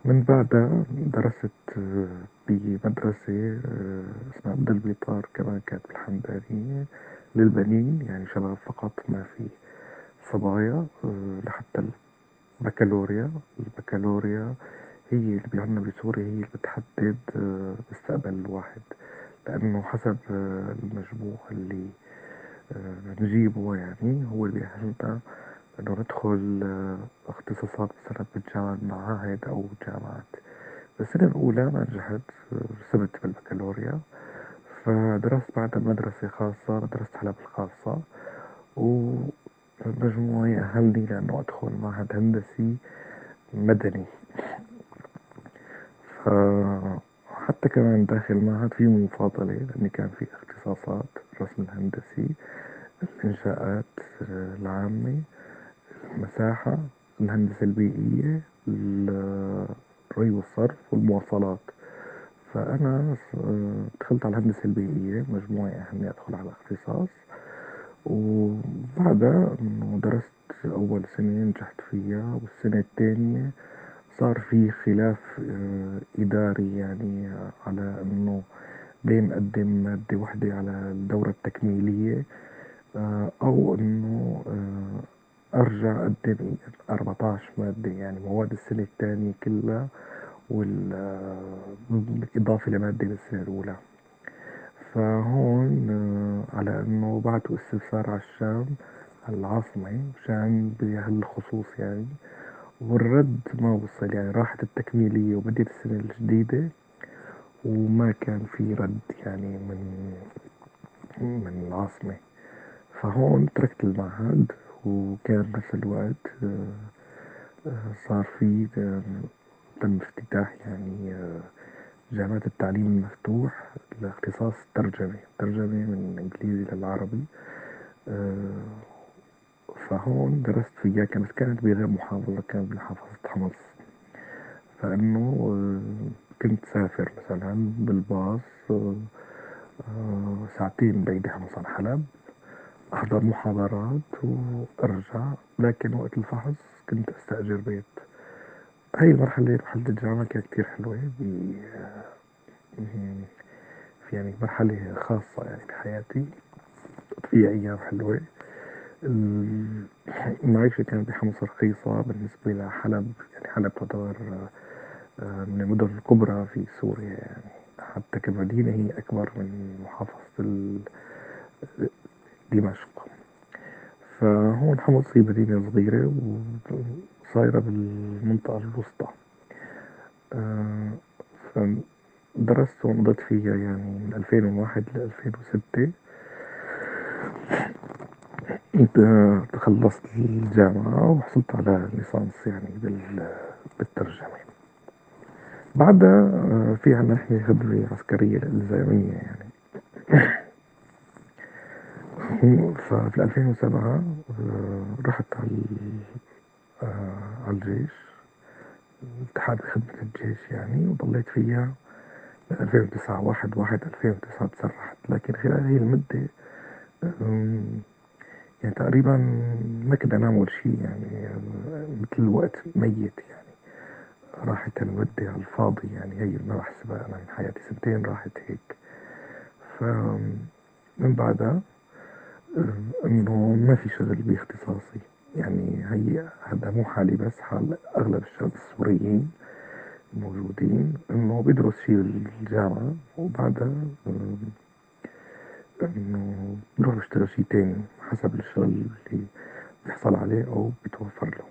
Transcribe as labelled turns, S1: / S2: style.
S1: من بعدها درست بمدرسة اسمها عبد البيطار، كمان كانت بالحمدانية، للبنين يعني شباب فقط، ما في صبايا، لحتى البكالوريا. البكالوريا هي اللي عندنا بسوريا، هي اللي بتحدد مستقبل الواحد، لأنه حسب المجموع اللي نجيبه، يعني هو اللي بيأهلنا إنه ندخل اختصاصات مثلا بالجامعة، المعاهد أو الجامعات. بالسنة الأولى ما نجحت، رسبت بالبكالوريا، فدرست بعدها مدرسة خاصة، درست حلب الخاصة، ومجموعي أهلني لأنه أدخل معهد هندسي مدني. فحتى كمان داخل المعهد في مفاضلة، لأني كان في اختصاصات: الرسم الهندسي، الإنشاءات العامة، المساحة، الهندسة البيئية، الري والصرف، والمواصلات. فأنا دخلت على الهندسة البيئية، مجموعي أهلني أدخل على اختصاص. وبعدها إنه درست أول سنة نجحت فيها، والسنة الثانية صار في خلاف إداري، يعني على إنه بين نقدم مادة واحدة على الدورة التكميلية، أو إنه أرجع أقدم 14 مادة، يعني مواد السنة الثانية كلها، بالإضافة لمادة بالسنة الأولى. فهون على إنه بعتوا استفسار على الشام، على العاصمة مشان بهالخصوص يعني، والرد ما وصل، يعني راحت التكميلية وبديت السنة الجديدة وما كان في رد يعني من العاصمة. فهون تركت المعهد، وكان بنفس الوقت صار في تم افتتاح يعني جامعة التعليم المفتوح لاختصاص ترجمة، ترجمة من الإنجليزي للعربي. آه، فهون درست فيها، كانت بغير محافظة، كانت بمحافظة حمص. فإنه كنت سافر مثلا بالباص ساعتين بعيد حمص عن حلب، أحضر محاضرات وأرجع. لكن وقت الفحص كنت أستأجر بيت. هاي المرحلة، مرحلة الجامعة، كانت كتير حلوة. في يعني مرحلة خاصة يعني بحياتي، فيها أيام حلوة. المعيشة كانت بحمص رخيصة بالنسبة لحلب، يعني حلب تعتبر من المدن الكبرى في سوريا، يعني حتى كمدينة هي أكبر من محافظة دمشق. فهون حمص هي مدينة صغيرة وصايرة بالمنطقة الوسطى. آه، فدرست ومضيت فيها يعني من 2001 ل 2006. خلصت الجامعة وحصلت على ليسانس يعني بالترجمة. بعدها في عنا نحن خدمة عسكرية الإلزامية يعني. ففي 2007 رحت على الجيش، اتحاد خدمة الجيش يعني، وضليت فيها 2009. 1/1/2009 تسرحت. لكن خلال هي المدة أم، يعني تقريبا ما كنا نعمل شيء، يعني مثل الوقت ميت يعني. راحت المدة على الفاضي، يعني هي ما بحسبها أنا من حياتي، سنتين راحت هيك. فمن بعدها إنه ما في شغل باختصاصي. يعني هي هذا مو حالي بس، حال أغلب الشباب السوريين موجودين، إنه بيدرس شيء بالجامعة وبعدها إنه بيروح بيشتغل شيء تاني حسب الشغل اللي بيحصل عليه أو بيتوفر له.